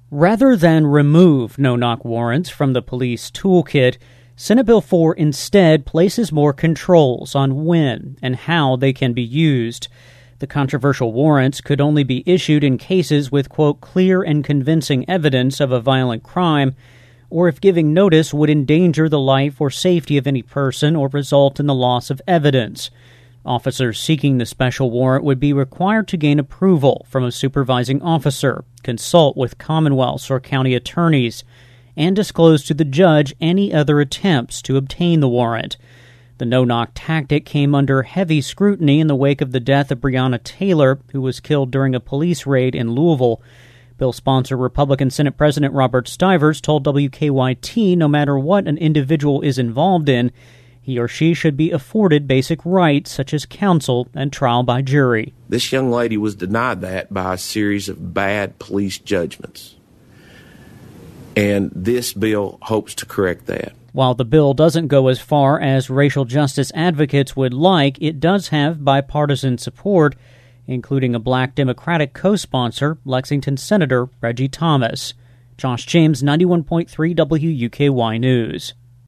Rather than remove no-knock warrants from the police toolkit, Senate Bill 4 instead places more controls on when and how they can be used. The controversial warrants could only be issued in cases with, quote, clear and convincing evidence of a violent crime, or if giving notice would endanger the life or safety of any person or result in the loss of evidence. Officers seeking the special warrant would be required to gain approval from a supervising officer, consult with commonwealths or county attorneys, and disclose to the judge any other attempts to obtain the warrant. The no-knock tactic came under heavy scrutiny in the wake of the death of Breonna Taylor, who was killed during a police raid in Louisville. Bill sponsor Republican Senate President Robert Stivers told WKYT no matter what an individual is involved in, he or she should be afforded basic rights such as counsel and trial by jury. This young lady was denied that by a series of bad police judgments. And this bill hopes to correct that. While the bill doesn't go as far as racial justice advocates would like, it does have bipartisan support, including a black Democratic co-sponsor, Lexington Senator Reggie Thomas. Josh James, 91.3 WUKY News.